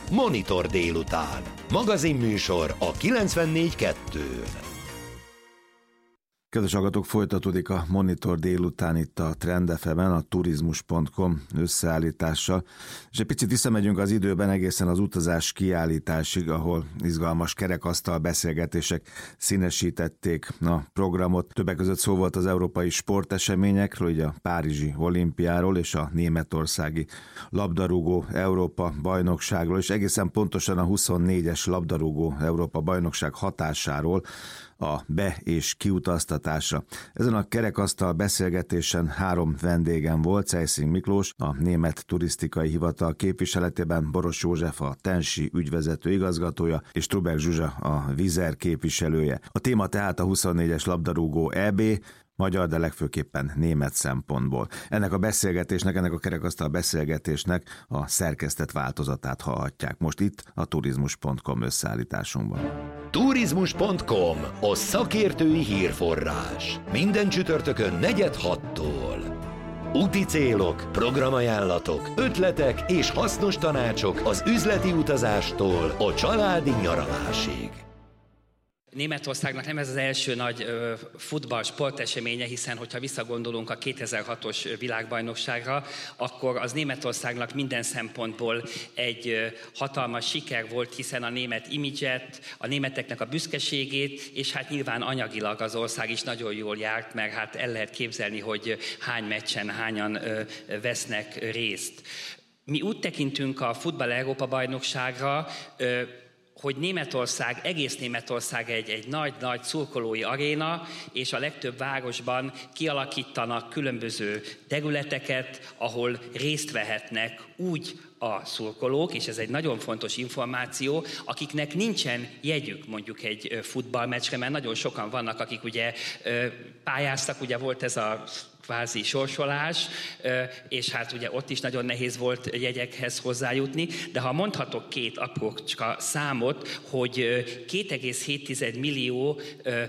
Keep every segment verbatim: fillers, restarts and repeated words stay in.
Monitor délután. Magazinműsor a kilencvennégy kettőn. Kedves hallgatók, folytatódik a Monitor délután itt a Trend ef emen, a turizmus pont com összeállítással, és egy picit visszamegyünk az időben egészen az utazás kiállításig, ahol izgalmas kerekasztal beszélgetések színesítették a programot. Többek között szó volt az európai sporteseményekről, ugye a Párizsi olimpiáról és a németországi labdarúgó Európa bajnokságról, és egészen pontosan a huszonnégyes labdarúgó Európa bajnokság hatásáról a be- és kiutaztatásra. Ezen a kerekasztal beszélgetésen három vendégem volt: Ceissing Miklós, a Német Turisztikai Hivatal képviseletében, Boros József, a Tensi ügyvezető igazgatója, és Trubek Zsuzsa, a Vizer képviselője. A téma tehát a huszonnégyes labdarúgó é bé, magyar, de legfőképpen német szempontból. Ennek a beszélgetésnek, ennek a kerekasztal beszélgetésnek a szerkesztett változatát hallhatják most itt a turizmus pont com összeállításunkban. turizmus pont com, a szakértői hírforrás. Minden csütörtökön negyed hattól. Úti célok, programajánlatok, ötletek és hasznos tanácsok az üzleti utazástól a családi nyaralásig. Németországnak nem ez az első nagy ö, futball sporteseménye, hiszen hogyha visszagondolunk a kétezer-hatos világbajnokságra, akkor az Németországnak minden szempontból egy ö, hatalmas siker volt, hiszen a német imidzset, a németeknek a büszkeségét, és hát nyilván anyagilag az ország is nagyon jól járt, mert hát el lehet képzelni, hogy hány meccsen hányan ö, vesznek részt. Mi úgy tekintünk a futball Európa bajnokságra, ö, hogy Németország, egész Németország egy, egy nagy-nagy szurkolói aréna, és a legtöbb városban kialakítanak különböző területeket, ahol részt vehetnek úgy a szurkolók, és ez egy nagyon fontos információ, akiknek nincsen jegyük mondjuk egy futballmeccsre, mert nagyon sokan vannak, akik ugye pályáztak, ugye volt ez a kvázi sorsolás, és hát ugye ott is nagyon nehéz volt jegyekhez hozzájutni, de ha mondhatok két aprócska számot, hogy két egész hét millió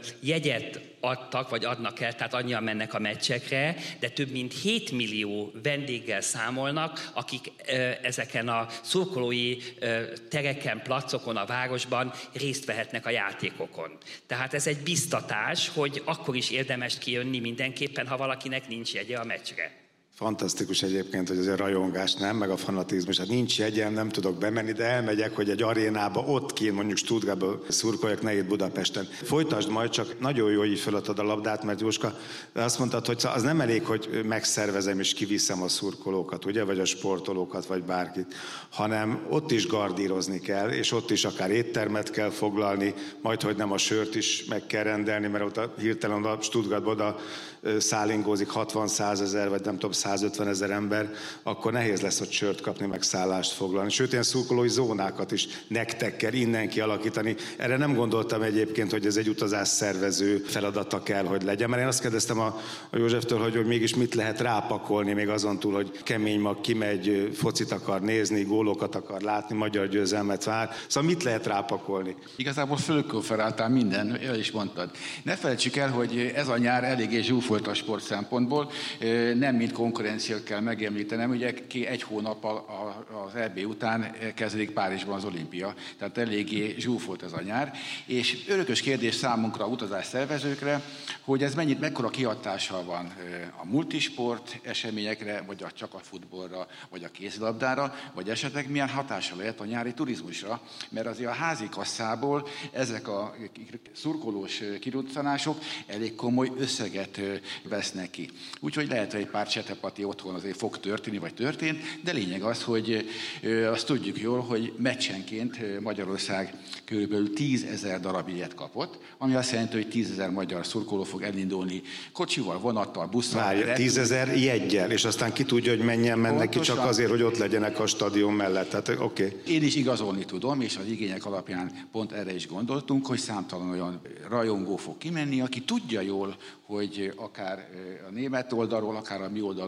jegyet adtak, vagy adnak el, tehát annyian mennek a meccsekre, de több mint hét millió vendéggel számolnak, akik ezeken a szurkolói tereken, placokon, a városban részt vehetnek a játékokon. Tehát ez egy biztatás, hogy akkor is érdemes kijönni mindenképpen, ha valakinek nincs jegye a meccsre. Fantasztikus egyébként, hogy az a rajongás, nem, meg a fanatizmus. Hát nincs jegyem, nem tudok bemenni, de elmegyek, hogy egy arénába ott kint, mondjuk Stuttgartba szurkoljak, ne itt Budapesten. Folytasd majd, csak nagyon jó, hogy feladtad a labdát, mert Jóska, azt mondtad, hogy az nem elég, hogy megszervezem és kiviszem a szurkolókat, ugye, vagy a sportolókat, vagy bárkit, hanem ott is gardírozni kell, és ott is akár éttermet kell foglalni, majd, hogy nem a sört is meg kell rendelni, mert ott a, hirtelen a Stuttgartba oda szállingózik hatvan-százezer, vagy nem tudom, százötven ezer ember, akkor nehéz lesz ott sört kapni, meg szállást foglalni. Sőt, ilyen szurkolói zónákat is nektek kell innen kialakítani. Erre nem gondoltam egyébként, hogy ez egy utazás szervező feladata kell, hogy legyen. Mert én azt kérdeztem a, a Józseftől, hogy, hogy mégis mit lehet rápakolni, még azon túl, hogy kemény mag kimegy, focit akar nézni, gólokat akar látni, magyar győzelmet vár. Szóval mit lehet rápakolni? Igazából fölkonferáltál minden, el is mondtad. Ne felejtsük el, hogy ez a nyár eléggé zsúfolt a sport szempontból, nem mint konkurencia kell megemlítenem, ugye egy hónap az é bé után kezdődik Párizsban az olimpia, tehát eléggé zsúfolt ez a nyár, és örökös kérdés számunkra, utazás szervezőkre, hogy ez mennyit, mekkora kihatással van a multisport eseményekre, vagy csak a futballra, vagy a kézilabdára, vagy esetleg milyen hatása lehet a nyári turizmusra, mert azért a házi kasszából ezek a szurkolós kiruccanások elég komoly összeget vesznek ki. Úgyhogy lehet, hogy egy pár csetepati otthon azért fog történni, vagy történt, de lényeg az, hogy azt tudjuk jól, hogy meccsenként Magyarország körülbelül tízezer darab ilyet kapott, ami azt jelenti, hogy tízezer magyar szurkoló fog elindulni kocsival, vonattal, busszal. Várj, tízezer jeggyel, és aztán ki tudja, hogy menjen mennek ki, csak azért, hogy ott legyenek a stadion mellett. Tehát, oké. Okay. Én is igazolni tudom, és az igények alapján pont erre is gondoltunk, hogy számtalan olyan rajongó fog kimenni, aki tudja jól, hogy akár a német oldalról, akár a mi oldalról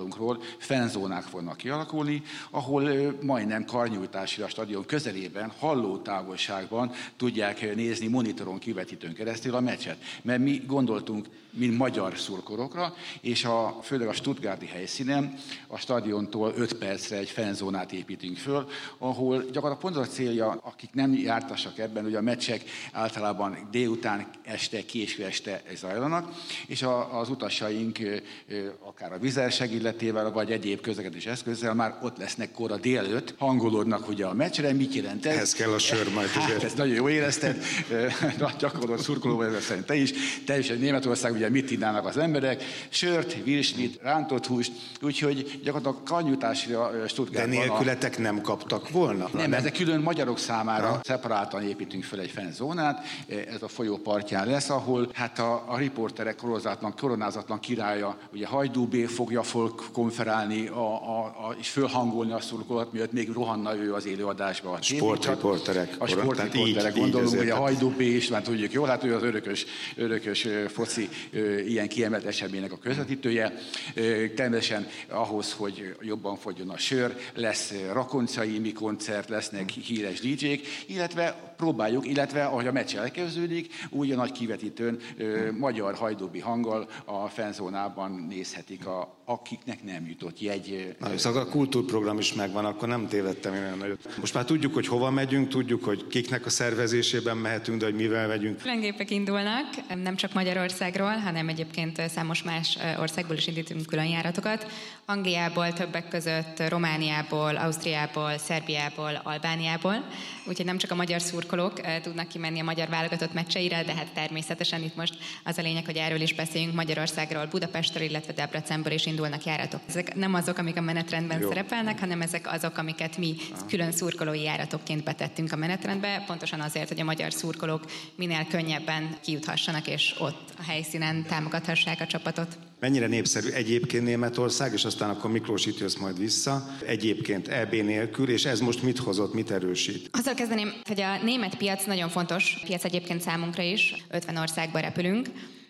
oldalunkról fenzónák fognak kialakulni, ahol majdnem karnyújtásra a stadion közelében, halló távolságban tudják nézni monitoron kivetítőn keresztül a meccset. Mert mi gondoltunk, mint magyar szurkolókra, és a, főleg a stuttgarti helyszínen a stadiontól öt percre egy fenzónát építünk föl, ahol gyakorlatilag pont az a célja, akik nem jártassak ebben, hogy a meccsek általában délután, este, késő este zajlanak, és a, az utasaink akár a vizerseg illetével, vagy egyéb közlekedés eszközzel már ott lesznek kora délelőtt, hangolódnak ugye a meccsre, mit jelent ez? Ez kell a sör majd. Hát, ezt nagyon jó érezted, gyakorlott szurkoló vagy szerint te is. Teljesen Németország, ugye mit kínálnak az emberek? Sört, virslit, rántott húst, úgyhogy gyakorlatilag karnyújtásra Stuttgartban. De nélkületek nem kaptak volna? Nem, nem, ezek külön magyarok számára ha. Szeparáltan építünk fel egy fenzónát, ez a folyó partján lesz, ahol hát a, a riporterek koronázatlan, koronázatlan királya, ugye Hajdú B. fogja konferálni a, a, a, és fölhangolni a szurkolót, miatt még rohanna ő az élőadásba. A sportriporterek. A sportriporterek, gondolunk, hogy a Hajdú B. is, már tudjuk jól, hát ő az örökös, örökös foci ilyen kiemelt eseménynek a közvetítője. Természetesen ahhoz, hogy jobban fogjon a sör, lesz rakoncai imi koncert, lesznek híres dé dzsék, illetve próbáljuk, illetve ahogy a meccs elkezdődik, úgy a nagy kivetítőn magyar hajdúbi hanggal a fenzónában nézhetik, a, akiknek nem jutott jegy. Na, szóval a kultúrprogram is megvan, akkor nem tévedtem én olyan nagyot. Most már tudjuk, hogy hova megyünk, tudjuk, hogy kiknek a szervezésében mehetünk, de hogy mivel megyünk. Külön gépek indulnak, nem csak Magyarországról, hanem egyébként számos más országból is indítunk külön járatokat. Angliából, többek között Romániából, Ausztriából, Szerbiából, Albániából. Úgyhogy nem csak a magyar szurkolók tudnak kimenni a magyar válogatott meccseire, de hát természetesen itt most az a lényeg, hogy erről is beszéljünk. Magyarországról, Budapestről, illetve Debrecenből is indulnak járatok. Ezek nem azok, amik a menetrendben Jó. szerepelnek, hanem ezek azok, amiket mi külön szurkolói járatokként betettünk a menetrendbe, pontosan azért, hogy a magyar szurkolók minél könnyebben kijuthassanak, és ott a helyszínen támogathassák a csapatot. Mennyire népszerű egyébként Németország, és aztán akkor Miklós itt jössz majd vissza, egyébként é bé nélkül, és ez most mit hozott, mit erősít? Azzal kezdeném, hogy a német piac nagyon fontos piac egyébként számunkra is, ötven országba repülünk,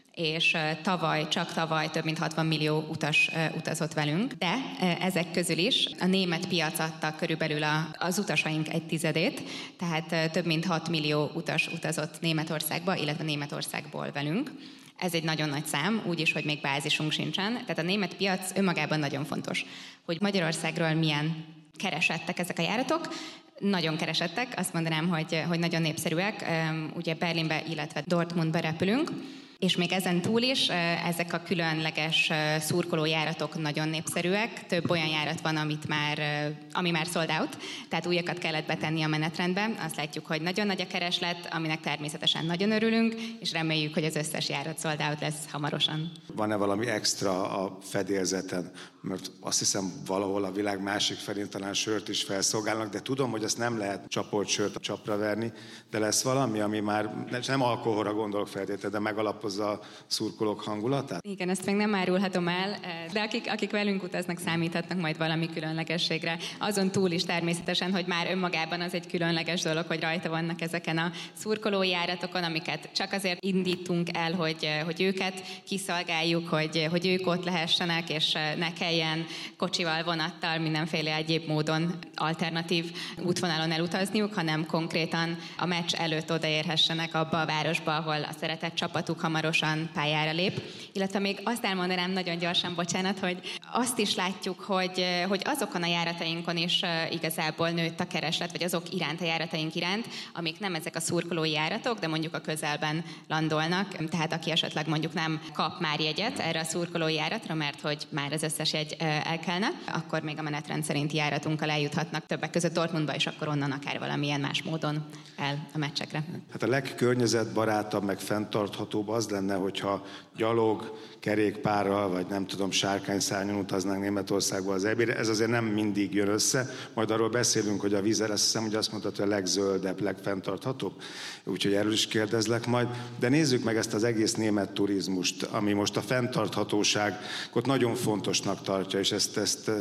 és tavaly, csak tavaly több mint hatvan millió utas utazott velünk, de ezek közül is a német piac adta körülbelül az utasaink egy tizedét, tehát több mint hat millió utas utazott Németországba, illetve Németországból velünk. Ez egy nagyon nagy szám, úgyis, hogy még bázisunk sincsen. Tehát a német piac önmagában nagyon fontos. Hogy Magyarországról milyen keresettek ezek a járatok, nagyon keresettek, azt mondanám, hogy, hogy nagyon népszerűek. Ugye Berlinbe, illetve Dortmundba repülünk, és még ezen túl is ezek a különleges szurkolójáratok nagyon népszerűek. Több olyan járat van, amit már, ami már sold out, tehát újakat kellett betenni a menetrendbe. Azt látjuk, hogy nagyon nagy a kereslet, aminek természetesen nagyon örülünk, és reméljük, hogy az összes járat sold out lesz hamarosan. Van-e valami extra a fedélzeten? Mert azt hiszem, valahol a világ másik felén talán sört is felszolgálnak, de tudom, hogy ezt nem lehet csapolt sört a csapra verni, de lesz valami, ami már nem alkoholra gondolok feltétlenül, de megalapozza a szurkolók hangulatát? Igen, ezt még nem árulhatom el, de akik, akik velünk utaznak, számíthatnak majd valami különlegességre. Azon túl is természetesen, hogy már önmagában az egy különleges dolog, hogy rajta vannak ezeken a szurkolójáratokon, amiket csak azért indítunk el, hogy, hogy őket kiszolgáljuk, hogy, hogy ők ott lehessenek, és ne kelljen kocsival, vonattal, mindenféle egyéb módon alternatív útvonalon elutazniuk, hanem konkrétan a meccs előtt odaérhessenek abba a városba, ahol a szeretett csapatuk hamarosan pályára lép. Illetve még azt elmondanám nagyon gyorsan, bocsánat, hogy azt is látjuk, hogy, hogy azokon a járatainkon is igazából nőtt a kereslet, vagy azok iránt a járataink iránt, amik nem ezek a szurkolói járatok, de mondjuk a közelben landolnak. Tehát aki esetleg mondjuk nem kap már jegyet erre a szurkolói járatra, mert hogy már az összes jegy elkelne, akkor még a menetrend szerinti járatunkkal eljuthatnak többek között Dortmundba, és akkor onnan akár valamilyen más módon el a meccsekre. Hát a legkörnyezetbarátabb, meg fenntarthatóbb az lenne, hogyha gyalog, kerékpárral, vagy nem tudom, sárkányszárnyon utaznánk Németországba az é bére. Ez azért nem mindig jön össze. Majd arról beszélünk, hogy a vízzel, azt hiszem, hogy azt mondtad, hogy a legzöldebb, legfenntarthatóbb. Úgyhogy erről is kérdezlek majd. De nézzük meg ezt az egész német turizmust, ami most a fenntarthatóságot nagyon fontosnak tartja, és ezt, ezt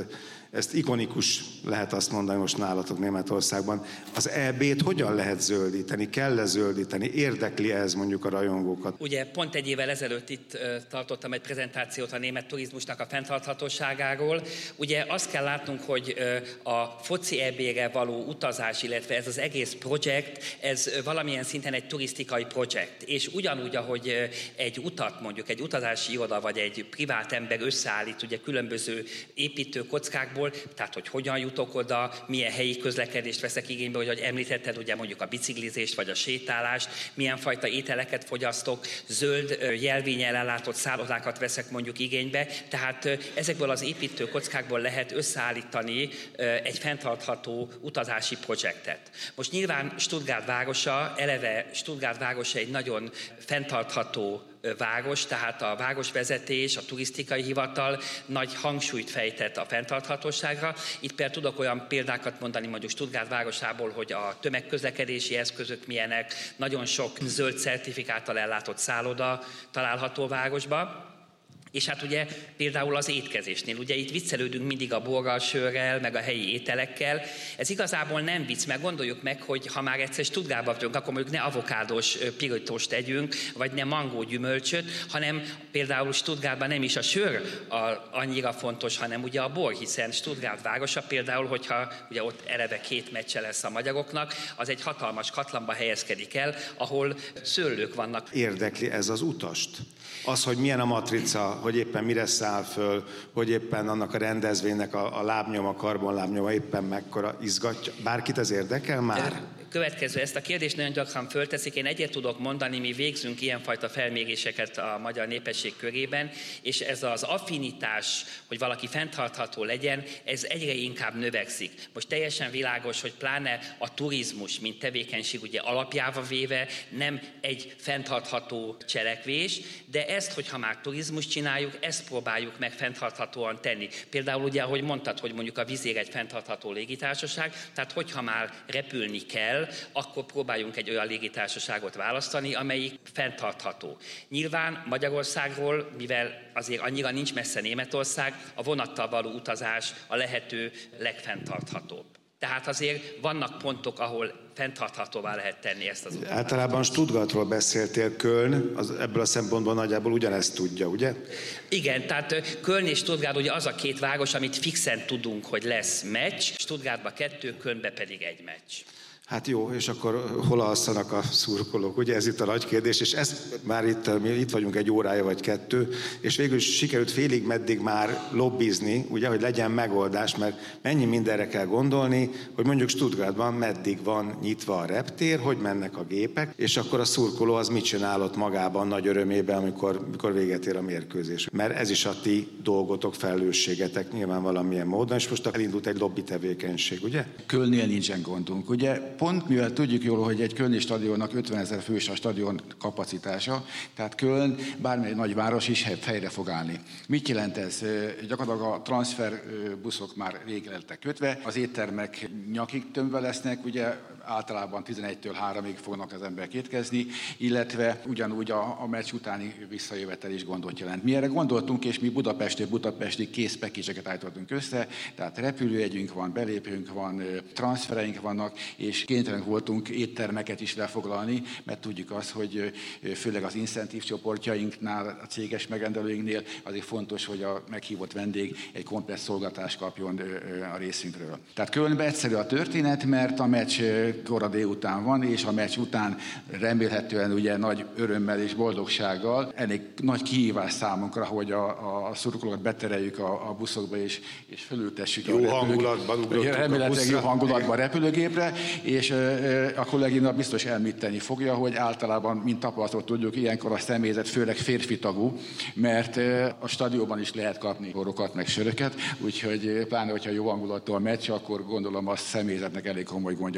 ezt ikonikus lehet azt mondani most nálatok Németországban. Az é bét hogyan lehet zöldíteni? Kell-e zöldíteni? Érdekli ez mondjuk a rajongókat? Ugye pont egy évvel ezelőtt itt tartottam egy prezentációt a német turizmusnak a fenntarthatóságáról. Ugye azt kell látnunk, hogy a foci é bére való utazás, illetve ez az egész projekt, ez valamilyen szinten egy turisztikai projekt. És ugyanúgy, ahogy egy utat, mondjuk egy utazási iroda, vagy egy privát ember összeállít ugye különböző építő kockákból, tehát hogy hogyan jutok oda, milyen helyi közlekedést veszek igénybe, hogy ahogy említetted, ugye mondjuk a biciklizést, vagy a sétálást, milyen fajta ételeket fogyasztok, zöld jelvénnyel ellátott szállodákat veszek mondjuk igénybe, tehát ezekből az építő kockákból lehet összeállítani egy fenntartható utazási projektet. Most nyilván Stuttgart városa, eleve Stuttgart városa egy nagyon fenntartható város, tehát a városvezetés, a turisztikai hivatal nagy hangsúlyt fejtett a fenntarthatóságra. Itt például tudok olyan példákat mondani mondjuk Stuttgart városából, hogy a tömegközlekedési eszközök milyenek, nagyon sok zöld certifikáttal ellátott szálloda található városba. És hát ugye például az étkezésnél, ugye itt viccelődünk mindig a borral, sörrel, meg a helyi ételekkel. Ez igazából nem vicc, mert gondoljuk meg, hogy ha már egyszer Stuttgartba vagyunk, akkor mondjuk ne avokádós pirítóst tegyünk, vagy ne mangó gyümölcsöt, hanem például Stuttgartban nem is a sör a, annyira fontos, hanem ugye a bor, hiszen Stuttgart városa például, hogyha ugye ott eleve két meccse lesz a magyaroknak, az egy hatalmas katlanba helyezkedik el, ahol szőlők vannak. Érdekli ez az utast? Az, hogy milyen a matrica, hogy éppen mire száll föl, hogy éppen annak a rendezvénynek a, a lábnyoma, karbonlábnyoma éppen mekkora izgatja. Bárkit ez érdekel már? Következő, ezt a kérdést nagyon gyakran fölteszik, én egyet tudok mondani, mi végzünk ilyenfajta felméréseket a magyar népesség körében, és ez az affinitás, hogy valaki fenntartható legyen, ez egyre inkább növekszik. Most teljesen világos, hogy pláne a turizmus, mint tevékenység ugye alapjába véve nem egy fenntartható cselekvés, de ezt, hogyha már turizmus csináljuk, ezt próbáljuk meg fenntarthatóan tenni. Például ugye, ahogy mondtad, hogy mondjuk a Vizér egy fenntartható légitársaság, tehát hogyha már repülni kell, akkor próbáljunk egy olyan légitársaságot választani, amelyik fenntartható. Nyilván Magyarországról, mivel azért annyira nincs messze Németország, a vonattal való utazás a lehető legfenntarthatóbb. Tehát azért vannak pontok, ahol fenntarthatóvá lehet tenni ezt az utat. Általában Stuttgartról beszéltél, Köln, az ebből a szempontból nagyjából ugyanezt tudja, ugye? Igen, tehát Köln és Stuttgart ugye az a két város, amit fixen tudunk, hogy lesz meccs, Stuttgartba kettő, Kölnbe pedig egy meccs. Hát jó, és akkor hol alszanak a szurkolók? Ugye ez itt a nagy kérdés, és ezt már itt, mi itt vagyunk egy órája vagy kettő, és végül is sikerült félig meddig már lobbizni, ugye, hogy legyen megoldás, mert mennyi mindenre kell gondolni, hogy mondjuk Stuttgartban meddig van nyitva a reptér, hogy mennek a gépek, és akkor a szurkoló az mit csinál ott magában nagy örömében, amikor, amikor véget ér a mérkőzés. Mert ez is a ti dolgotok, felelősségetek nyilván valamilyen módon, és most elindult egy lobby tevékenység, ugye? Kölnnél nincsen gondunk, ugye? Pont mivel tudjuk jól, hogy egy kölni stadionnak ötvenezer fős a stadion kapacitása, tehát Köln, bármely nagyváros is fejre fog állni. Mit jelent ez? Gyakorlatilag a transferbuszok már rég lettek kötve, az éttermek nyakig tömve lesznek, ugye általában tizenegytől háromig fognak az emberek étkezni, illetve ugyanúgy a, a meccs utáni visszajövetel is gondot jelent. Mi erre gondoltunk, és mi Budapestről Budapestig kész package-eket állítottunk össze, tehát repülőjegyünk van, belépőnk van, transfereink vannak, és kénytelenek voltunk éttermeket is lefoglalni, mert tudjuk azt, hogy főleg az incentív csoportjainknál, a céges megrendelőinknél azért fontos, hogy a meghívott vendég egy komplet szolgáltást kapjon a részünkről. Tehát Kölnben egyszerű a történet, mert a meccs kora délután van, és a meccs után remélhetően ugye nagy örömmel és boldogsággal elég nagy kihívás számunkra, hogy a, a szurkolókat betereljük a, a buszokba, és, és fölültessük jó a hangulatban remélhetőleg jó hangulatban a repülőgépre, és a kollégina biztos említeni fogja, hogy általában, mint tapasztalatot tudjuk, ilyenkor a személyzet főleg férfi tagú, mert a stadionban is lehet kapni borokat, meg söröket, úgyhogy pláne, hogyha jó hangulatú a meccs, akkor gondolom a személyzetnek elég komoly gondja lesz haza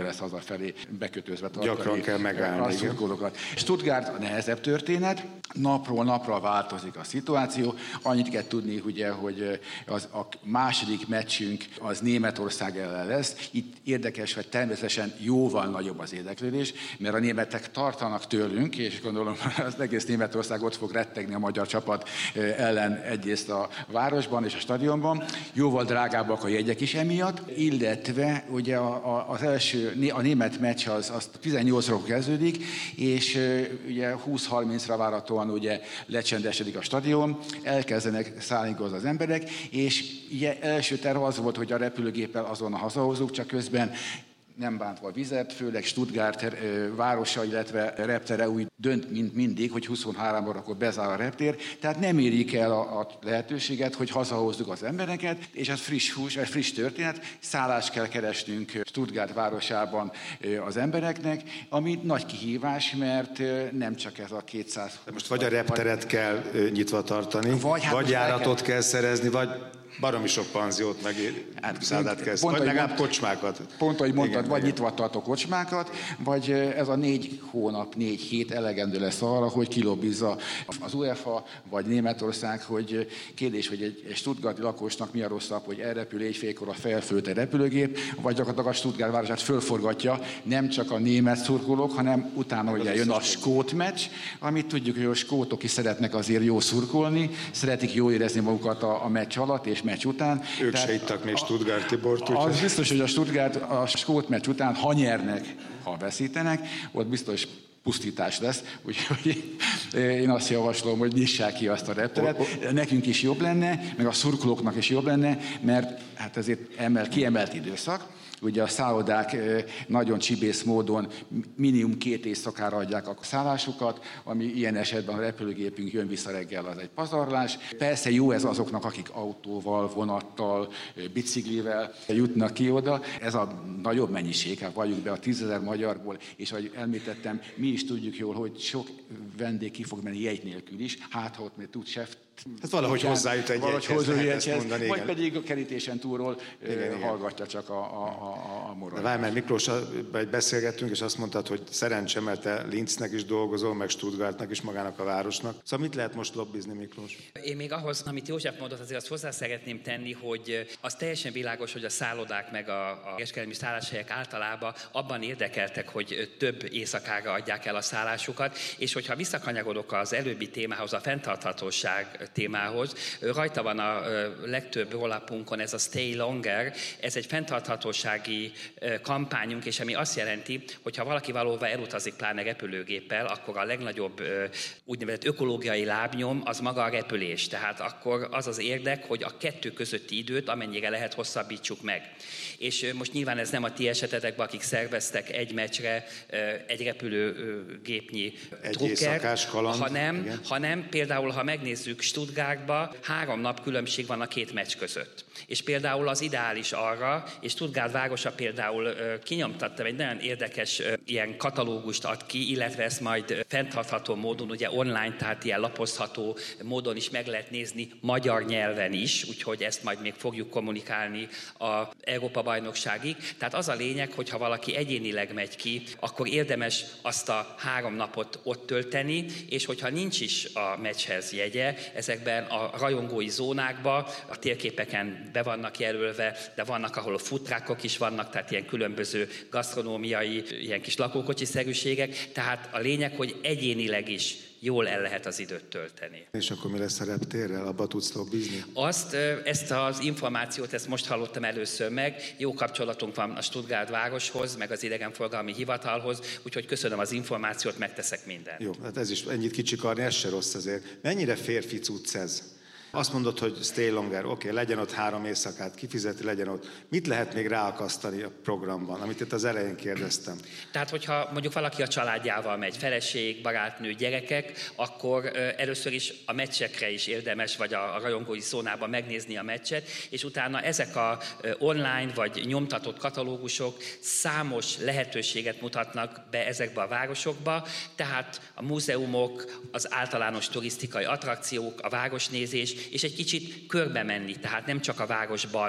felé bekötözve tartani. Gyakran kell megállni. A szurkolókat. Stuttgart a nehezebb történet, napról napra változik a szituáció. Annyit kell tudni, ugye, hogy az, a második meccsünk az Németország ellen lesz. Itt érdekes, hogy természetesen jóval nagyobb az érdeklődés, mert a németek tartanak tőlünk, és gondolom az egész Németország ott fog rettegni a magyar csapat ellen egyrészt a városban és a stadionban. Jóval drágábbak a jegyek is emiatt, illetve ugye a, a, az első, a német meccs az, az tizennyolcra kezdődik, és ugye húsz-harmincra várhatóan ugye lecsendesedik a stadion, elkezdenek szállni az emberek, és ugye első terv az volt, hogy a repülőgéppel azonnal hazahozzuk, csak közben nem bántva a vizet, főleg Stuttgart városa, illetve reptere úgy dönt, mint mindig, hogy huszonháromra akkor bezár a reptér, tehát nem érjük el a, a lehetőséget, hogy hazahozzuk az embereket, és ez friss hús, ez friss történet, szállást kell keresnünk Stuttgart városában az embereknek, ami nagy kihívás, mert nem csak ez a kétszáz... De most vagy a repteret vagy, kell nyitva tartani, vagy, hát vagy járatot kell... kell szerezni, vagy baromi sok panziót, meg hát, szállát kezd, vagy legalább mond, kocsmákat. Pont, ahogy mondtad, igen, vagy igen. nyitva tartó kocsmákat, vagy ez a négy hónap, négy hét elegendő lesz arra, hogy kilobbizza az UEFA, vagy Németország, hogy kérdés, hogy egy, egy stuttgarti lakosnak mi a rosszabb, hogy elrepül éjfélkor a felföld egy repülőgép, vagy gyakorlatilag a Stuttgart városát fölforgatja, nem csak a német szurkolók, hanem utána ugye jön a skót meccs, amit tudjuk, hogy a skótok is szeretnek azért jó szurkolni, szeretik jól érezni magukat a, a meccs alatt, és meccs után. Ők tehát se ittak még Stuttgart Tibort. Az biztos, hogy a Stuttgart a skót meccs után, ha nyernek, ha veszítenek, ott biztos pusztítás lesz, úgyhogy én azt javaslom, hogy nyissák ki azt a repteret. Nekünk is jobb lenne, meg a szurkolóknak is jobb lenne, mert hát ezért emel, kiemelt időszak. Ugye a szállodák nagyon csibész módon minimum két éjszakára adják a szállásukat, ami ilyen esetben a repülőgépünk jön vissza reggel, az egy pazarlás. Persze jó ez azoknak, akik autóval, vonattal, biciklivel jutnak ki oda. Ez a nagyobb mennyiség, hát valljuk be a tízezer magyarból, és ahogy említettem, mi is tudjuk jól, hogy sok vendég ki fog menni jegy nélkül is, hát ha ott még tud sef. Hát valahogy hozzájut egy jegyhez, vagy igen. pedig a kerítésen túlról igen, hallgatja csak a, a, a, a moradást. Várj, mert Miklós, beszélgettünk, és azt mondtad, hogy szerencse, mert te Linznek is dolgozol, meg Stuttgartnak is, magának a városnak. Szóval mit lehet most lobbizni, Miklós? Én még ahhoz, amit József mondott, azért azt hozzá szeretném tenni, hogy az teljesen világos, hogy a szállodák meg a, a kereskedelmi szálláshelyek általában abban érdekeltek, hogy több éjszakára adják el a szállásukat, és hogyha visszakanyarodok az előbbi témához, a fenntarthatóság témához. Rajta van a legtöbb rollapunkon ez a Stay Longer, ez egy fenntarthatósági kampányunk, és ami azt jelenti, hogy ha valaki valóban elutazik pláne repülőgéppel, akkor a legnagyobb úgynevezett ökológiai lábnyom az maga a repülés. Tehát akkor az az érdek, hogy a kettő közötti időt amennyire lehet hosszabbítsuk meg. És most nyilván ez nem a ti esetetekben, akik szerveztek egy meccsre egy repülőgépnyi trukkert, hanem, hanem például, ha megnézzük Stuttgartba, három nap különbség van a két meccs között. És például az ideális arra, és Stuttgart városa például kinyomtatta, egy nagyon érdekes ilyen katalógust ad ki, illetve ezt majd fenntartható módon, ugye online, tehát ilyen lapozható módon is meg lehet nézni magyar nyelven is, úgyhogy ezt majd még fogjuk kommunikálni a Európa-bajnokságig. Tehát az a lényeg, hogy ha valaki egyénileg megy ki, akkor érdemes azt a három napot ott tölteni, és hogyha nincs is a meccshez jegye, ezekben a rajongói zónákban, a térképeken be vannak jelölve, de vannak, ahol a futrákok is vannak, tehát ilyen különböző gasztronómiai, ilyen kis lakókocsiszerűségek. Tehát a lényeg, hogy egyénileg is jól el lehet az időt tölteni. És akkor mi lesz a reptérrel? Abba tudsz lobbizni? Azt, ezt az információt, ezt most hallottam először meg. Jó kapcsolatunk van a Stuttgart városhoz, meg az idegenforgalmi hivatalhoz, úgyhogy köszönöm az információt, megteszek mindent. Jó, hát ez is ennyit kicsikarni, ez se rossz azért. Mennyire férfi cucc ez? Azt mondod, hogy stay longer, oké, okay, legyen ott három éjszakát, kifizeti, legyen ott. Mit lehet még ráakasztani a programban, amit itt az elején kérdeztem? Tehát, hogyha mondjuk valaki a családjával megy, feleség, barátnő, gyerekek, akkor először is a meccsekre is érdemes, vagy a, a rajongói zónában megnézni a meccset, és utána ezek a online vagy nyomtatott katalógusok számos lehetőséget mutatnak be ezekbe a városokba, tehát a múzeumok, az általános turisztikai attrakciók, a városnézés, és egy kicsit körbe menni, tehát nem csak a városban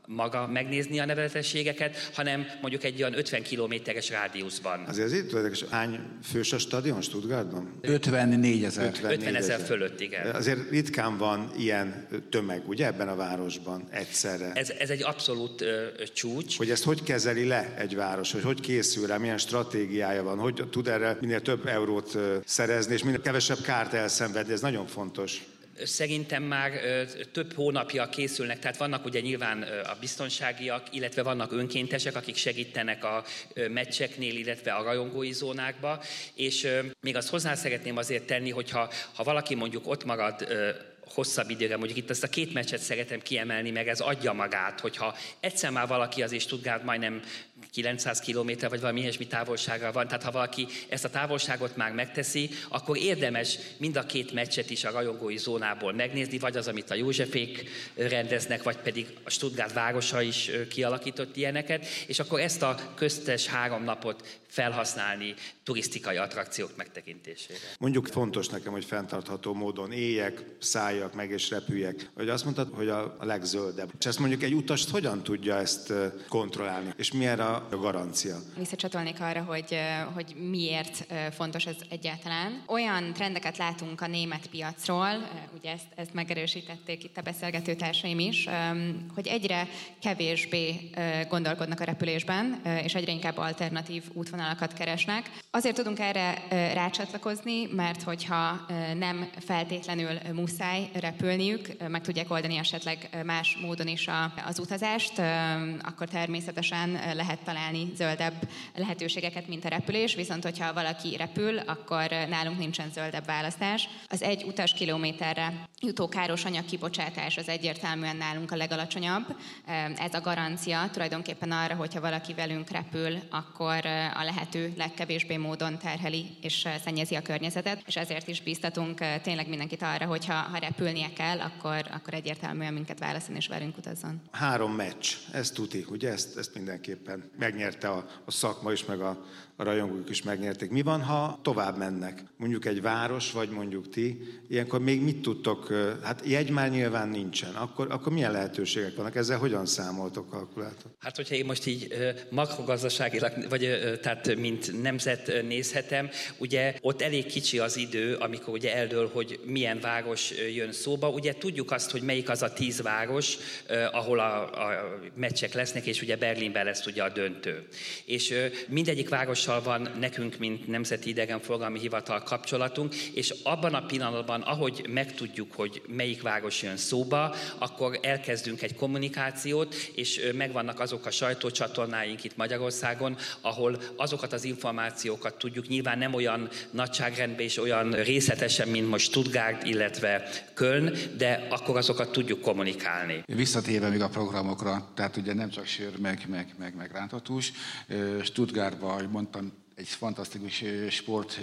maga megnézni a nevezetességeket, hanem mondjuk egy olyan ötven kilométeres rádiuszban. Azért az itt érdekes, hány fős a stadion Stuttgartban? ötvennégy ezer. ötven ezer fölött, igen. Azért ritkán van ilyen tömeg, ugye, ebben a városban egyszerre. Ez, ez egy abszolút ö, csúcs. Hogy ezt hogy kezeli le egy város, hogy hogy készül rá, milyen stratégiája van, hogy tud erre minél több eurót szerezni, és minél kevesebb kárt elszenvedni, ez nagyon fontos. Szerintem már ö, több hónapja készülnek, tehát vannak ugye nyilván ö, a biztonságiak, illetve vannak önkéntesek, akik segítenek a ö, meccseknél, illetve a rajongói zónákba, és ö, még azt hozzá szeretném azért tenni, hogyha ha valaki mondjuk ott marad ö, hosszabb időre, mondjuk itt azt a két meccset szeretem kiemelni, meg ez adja magát, hogyha egyszer már valaki azért Stuttgart majdnem kilencszáz kilométer, vagy valami ilyesmi távolságra van, tehát ha valaki ezt a távolságot már megteszi, akkor érdemes mind a két meccset is a rajongói zónából megnézni, vagy az, amit a Józsefék rendeznek, vagy pedig a Stuttgart városa is kialakított ilyeneket, és akkor ezt a köztes három napot felhasználni turisztikai attrakciók megtekintésére. Mondjuk fontos nekem, hogy fenntartható módon éljek, szálljak meg és repüljek. Vagy azt mondtad, hogy a legzöldebb. És ezt mondjuk egy utast hogyan tudja ezt kontrollálni? És milyen a garancia? Visszacsatolnék arra, hogy, hogy miért fontos ez egyáltalán. Olyan trendeket látunk a német piacról, ugye ezt, ezt megerősítették itt a beszélgető társaim is, hogy egyre kevésbé gondolkodnak a repülésben, és egyre inkább alternatív útvonalakat keresnek. Azért tudunk erre rácsatlakozni, mert hogyha nem feltétlenül muszáj repülniük, meg tudják oldani esetleg más módon is az utazást, akkor természetesen lehet találni zöldebb lehetőségeket, mint a repülés, viszont hogyha valaki repül, akkor nálunk nincsen zöldebb választás. Az egy utas kilométerre jutó káros anyag kibocsátás az egyértelműen nálunk a legalacsonyabb. Ez a garancia tulajdonképpen arra, hogyha valaki velünk repül, akkor a lehető legkevésbé módon terheli és szennyezi a környezetet, és ezért is bíztatunk tényleg mindenkit arra, hogy ha, ha repülnie kell, akkor, akkor egyértelműen minket válaszol és velünk utazzon. Három meccs, ez tuti, ugye? Ezt, ezt mindenképpen megnyerte a, a szakma is, meg a, a rajongók is megnyerték. Mi van, ha tovább mennek? Mondjuk egy város, vagy mondjuk ti, ilyenkor még mit tudtok, hát jegy már nyilván nincsen, akkor, akkor milyen lehetőségek vannak? Ezzel hogyan számoltok, kalkuláltok? Hát, hogyha én most így makrogazdaságilag, vagy tehát mint nemzet nézhetem, ugye ott elég kicsi az idő, amikor ugye eldől, hogy milyen város jön szóba. Ugye tudjuk azt, hogy melyik az a tíz város, ahol a, a meccsek lesznek, és ugye Berlinben lesz ugye a döntő. És mindegyik várossal van nekünk, mint Nemzeti Idegenforgalmi Hivatal kapcsolatunk, és abban a pillanatban, ahogy megtudjuk, hogy melyik város jön szóba, akkor elkezdünk egy kommunikációt, és megvannak azok a sajtócsatornáink itt Magyarországon, ahol azokat az információkat tudjuk, nyilván nem olyan nagyságrendben és olyan részletesen, mint most Stuttgart, illetve Köln, de akkor azokat tudjuk kommunikálni. Visszatérve még a programokra, tehát ugye nem csak sör, meg, meg, meg, meg rántott hús. Stuttgartban, ahogy mondtam, egy fantasztikus sport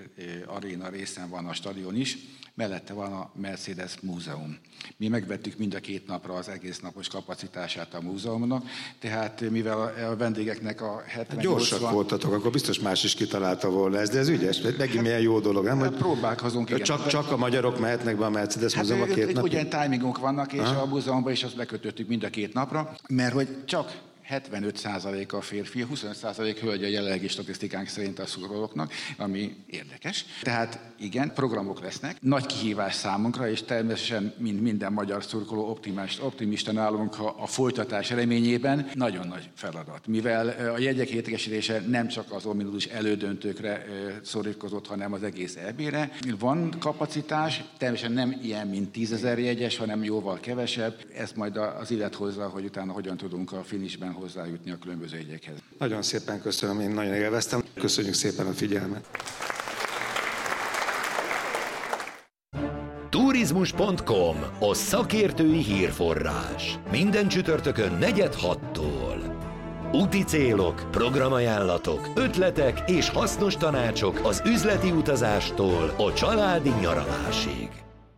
aréna részen van a stadion is, mellette van a Mercedes Múzeum. Mi megvettük mind a két napra az egész napos kapacitását a múzeumnak, tehát mivel a vendégeknek a hetven nyolcvan... Gyorsak voltatok, akkor biztos más is kitalálta volna ezt, de ez ügyes, megint milyen jó dolog, nem? Hát próbálkozunk, igen. Csak, csak a magyarok mehetnek be a Mercedes hát Múzeumba két napig? Ugyan timingok vannak, és Aha. a múzeumban is azt bekötöttük mind a két napra, mert hogy csak hetvenöt százalék a férfi, huszonöt százalék hölgy a jelenlegi statisztikánk szerint a szurkolóknak, ami érdekes. Tehát igen, programok lesznek. Nagy kihívás számunkra, és természetesen, mint minden magyar szurkoló, optimista, optimisten állunk a folytatás reményében. Nagyon nagy feladat, mivel a jegyek értékesítése nem csak az ominózus elődöntőkre szorítkozott, hanem az egész é bé-re. Van kapacitás, természetesen nem ilyen, mint tízezer jegyes, hanem jóval kevesebb. Ezt majd az illet hozza, hogy utána hogyan tudunk a finishben hozzájutni a különböző jegyekhez. Nagyon szépen köszönöm, én nagyon élveztem. Köszönjük szépen a figyelmet. Turizmus pont com, a szakértői hírforrás. Minden csütörtökön negyed hattól. Úti célok, programajánlatok, ötletek és hasznos tanácsok az üzleti utazástól a családi nyaralásig.